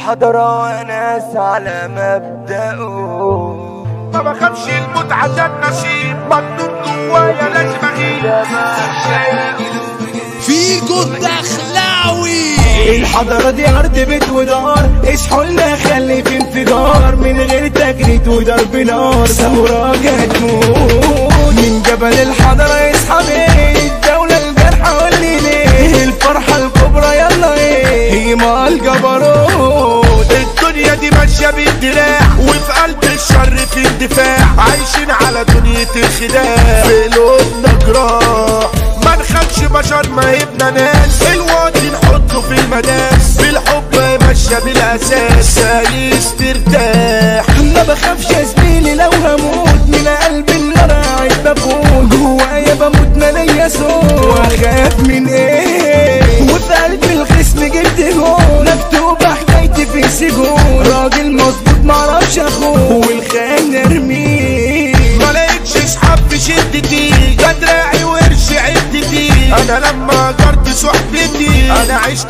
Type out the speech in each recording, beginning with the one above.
حضرة ناس على مبدأه. ما بخافش الموت عشان نشيب، مجنون جوايا لازم اغيب. فيجو الدخلاوي. الحضرة دي أرض بيت ودار، اصحوا لنا خلي في انفجار من غير تجريد وضرب نار. ثورة هتموت من جبل الحضرة، اصحى بيه الدولة الجرحى واللي ليه الفرحة الكبرى يلا ايه هي مع الجبروت. الدنيا دي ماشية بالدراع وفي قلب الشر في اندفاع، عايشين على دنيا الخداع في قلوبنا جراح. ما نخافش بشر ما يبنى ناس، الوادي نحطه في المداس، بالحب ماشية بالاساس عايز ترتاح. ما بخافش يا زميلي لو هموت، من قلب النار قاعد بفوت، جوايا بموت ما ليا صوت، واخاف من ايه وفي قلب الخصم جبت جول، مكتوبة حكايتي في سجون، راجل مظبوط معرفش اخوه والخاين ارميه. ما لقيتش اصحاب في شدتي، دراعي ورش عدتي، انا لما جرت صحبتي انا عشت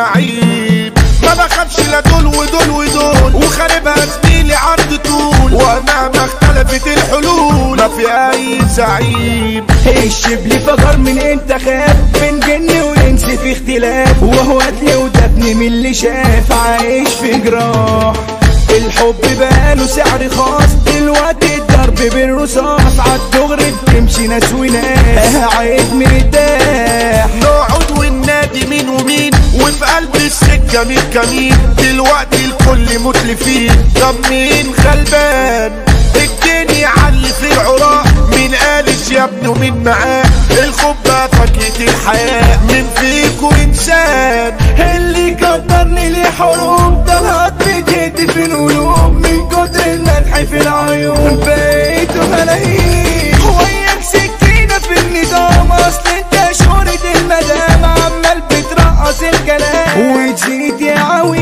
نعيم. ما بخافش لا دول ودول ودول، وخاربها زميلي عرض طول، ومهما اختلفت الحلول ما في اي زعيم. الشبل فجر من انت خاف، بين جن وانس في اختلاف، وهو قتل ودفن من اللي شاف عايش في جراح. الحب بقاله سعر خاص، دلوقتي الضرب بالرصاص، عالدغري بتمشي ناس وناس عايد مرتاح. نقعد والنادي مين ومين، وفي قلب السكة مين كمين، دلوقتي الكل متلفين. طب مين غلبان الجني يعلي في العراق، مين قالش يا ابني ومين معاه، الخبة فاكهة الحياة، مين فيكو انسان اللي قدرني ليه حروب، طلعت بجد في القلوب، من كتر المدح في العيون بقيت ملايين. وياك سكينة في النظام، اصل انت شهرة المدام، عمال بترقص الكلام وتزيد يا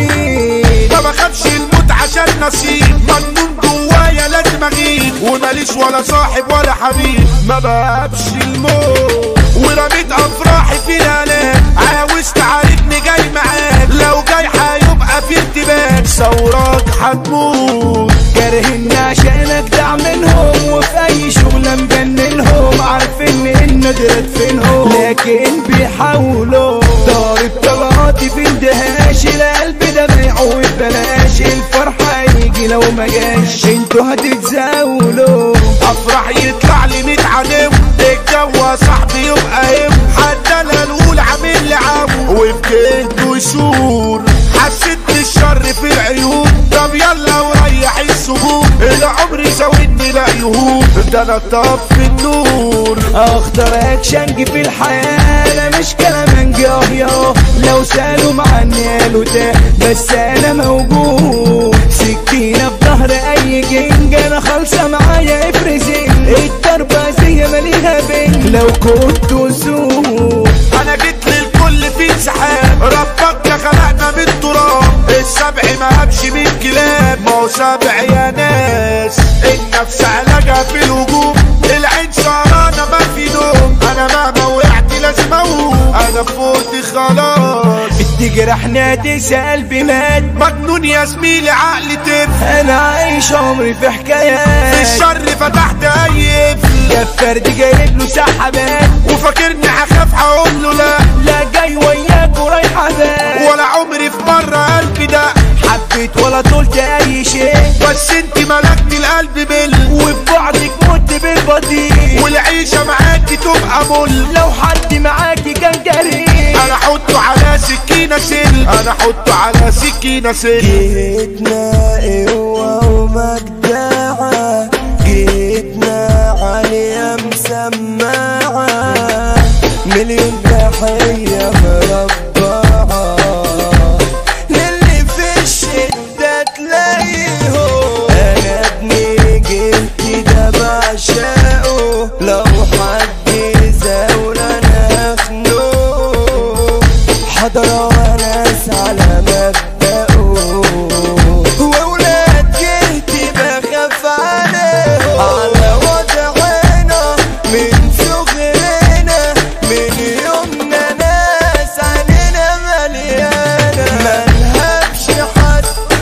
عويل. ما بخافش الموت عشان نصيب، مجنون جوايا لازم اغيب، وماليش ولا صاحب ولا حبيب. ما بهابش الموت ورميت افراحي في الالام، عاوز تعاركني جاي معاك، لو جاي هيبقى في ارتباك، ثورات هتموت. كارهني عشان اجدع منهم، وفي اي شغلة مجننهم، عارفين ان ندرت فينهم لكن بيحاولوا. ضارب طلقاتي في اندهاش، القلب ده بيعه ببلاش، الفرحة هيجي لو ما جاش انتوا هتتزاولوا. افرح يطلع لي 100 عدو، الجو صاحبي يبقى هم، حتى انا الاولى عامل لي عمو، وفي كيد وشور حسيت بالشر في العيون. طب يلا وريح السهول، العمر زودني لا يهون، ده انا طفي النور. اخطر اكشنج في الحياة، انا مش كلامنج ياه، لو سالوا معني قالوا ده بس انا موجود. سكينة في ظهر اي جنج، انا خالصة معايا افرزين، الضربة زي ماليها بين لو كنت سوق. انا جيت للكل في انسحاب، ربك يا خلقنا من التراب، السبع ما هبش من كلاب، ما هو سبع يا ناس، النفس علاجها في الهجوم، العين سهرانة ما في نوم، انا مهما وقعت لازم اقوم، انا فوت خلاص. تجرحنا تنسى قلبي مات، مجنون يا زميلي عقلي تف، انا عايش عمري في حكايات، في الشر فتحت اي قفل، يا فرد جايب له سحبات، وفاكرني هخاف هقول له لا، لا جاي وياك ورايح بات، ولا عمري في مرة قلبي ده حبيت ولا طولت اي شيء، بس انت ملكتي القلب وفي بعدك مت بالبطيء، والعيشة معاكي تبقى مل، لو حد معاكي كان جريء، انا احطه على سكينة سل، انا احطه على سكينة سل. جيتنا قوة ومجدعة، جيتنا عالية مسمعة، مليون تحية مربعة، للي في الشدة تلاقيهم، انا ابني جيتي ده بعشقه، لو حد يزاول انا اخنقه، حضرة وناس على مبدأه، وولاد جهتي بخاف عليهم، على وضعنا من صغرنا، من يومنا ناس علينا مليانة، ملهبش حد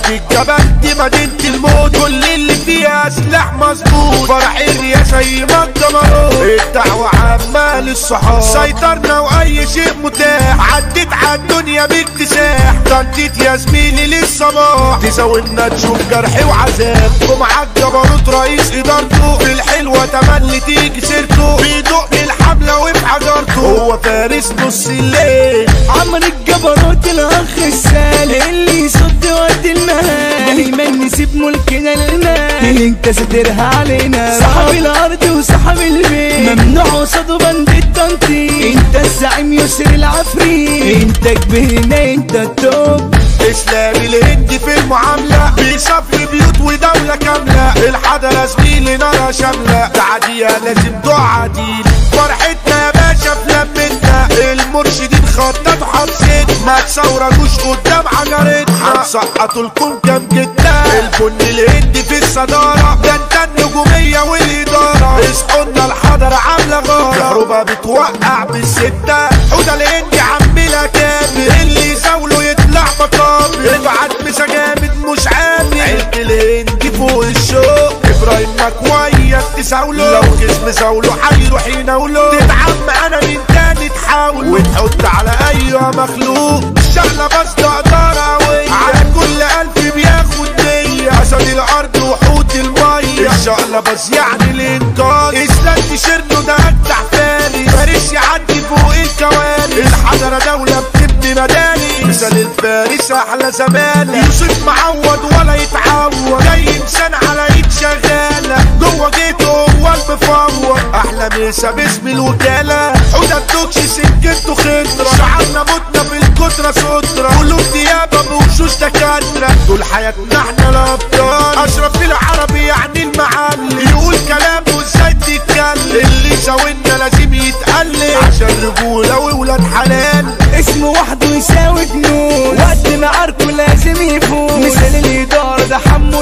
الجبل دي مدينة الموت، كل اللي فيها سلاح مظبوط، فرح الرياسة يمد مرور، الدعوة عامة للصحاب، سيطرنا واي شيء متاح، عديت عالدنيا باكتساح، تنطيط يا زميلي للصباح، تزاولنا تشوف جرحي وعذاب، ومعاك جبروت رئيس ادارته، في الحلوة تملي تيجي سيرته، بيدق الحملة وفي حجرته، هو فارس نص الليل، عمر الجبروت الاخ السالي، اللي يصد وقت المهال، دايما نسيب ملكنا للمال، انت سترها علينا، صاحب الارض وصاحب البيت، ممنوع قصاده بند التنطيط، انت الزعيم يسر العفريت، انت كبرنا انت التوب، اسلام الهندي في المعاملة، بيصفي بيوت ودولة كاملة، الحضرة زميلي نارها شاملة، تعديها لازم تعديل، فرحتنا يا باشا في لمتنا، المرشدين خططوا حبستنا، ما تصورجوش قدام حجرتنا، هنسقطوا لكم كام جدا، البن الهندي في الصدارة، ده انت النجومية والإدارة، اصحولنا الحضرة عاملة غارة، كهربا بتوقع بالستة، حوده الهندي عملها كامل، اللي يزاوله يطلع مقابل، ابعت مسا جامد مش عامل، عيلة الهندي فوق الشوق، ابراهيم مكوية تساوله، لو جسم زاوله هيروح يناوله، تتعم انا من تاني تحاول، وتحط على اي مخلوق، الشغلة بس تقدر قوية، على كل الف بياخد 100، اسد الارض وحوت المية، الشغلة بس يعني الانقاذ، اسلام تيشيرته ده اجدع فارس، فارس يعدي فوق الكوارث، الحضرة دولة بتبني مدارس، مثال الفارس احلى زمالة، يوسف معود ولا يتعود، جاي انسان على ايد شغالة، جوه جيته هو المفوض، احلى مسا باسم الوكالة، حوده الدوكسي سكته خضرة، شعرنا متنا في الكترة سترة، قلوب ديابة بوشوش دكاترة، طول حياتنا احنا الابطال، اشرف العربي يعني المعلم، يقول كلامه ازاي تتكلم، اللي زاولنا لازم يتقلب، عشان رجولة وولاد حلال، اسمه وحده يساوي جنون، وقت ما عاركه لازم يفوز، مثال الإدارة ده حمو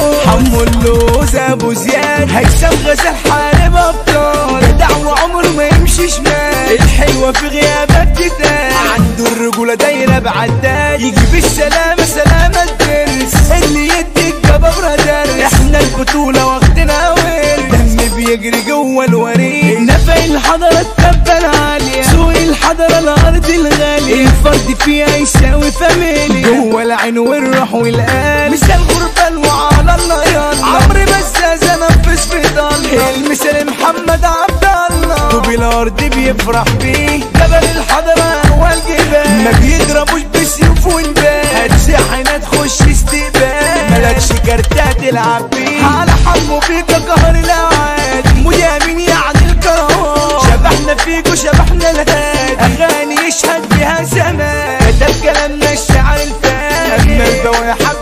اللوز أبو زياد، هيثم غزال حارب أبطال، جدع وعمره ما يمشي شمال، الحلوة في غيابك تتقال، عنده الرجولة دايرة بعداد، يجي بالسلامة سلامة الدرس، اللي يدي الجبابرة درس، احنا البطولة واخدنا ورث، دم بيجري جوه الوريد، نفق الحضرة التبة العالية، سوق الحضرة الأرض الغالية، الفرد فيها يساوي فاميليا، جوه العين والروح والقلب، مثال غربال وعلى الله يلا، عمرو بزاز انفذ في ضل، المثال محمد عبد الله، طوب الأرض بيفرح بيه، جبل الحضرة هو الجبال، ما بيضربوش بالسيوف والبال، هتسيح هنا تخش استقبال، ملكش كارتات تلعب بيه، على حمو فيك قهر الأوعاد، مدامين يعني الكروات، شبحنا فيك وشبحنا الهاد، أغاني يشهد بها زمان، كتب كلامنا الشعر الفات، أما البواحة